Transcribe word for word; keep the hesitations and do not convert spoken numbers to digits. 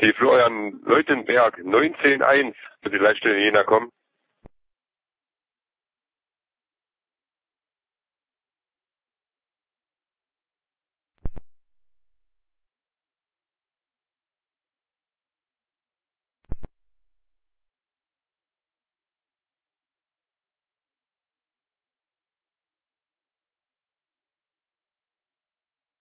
Die Florian Leutenberg neunzehn eins für die Leitstelle Jena kommen.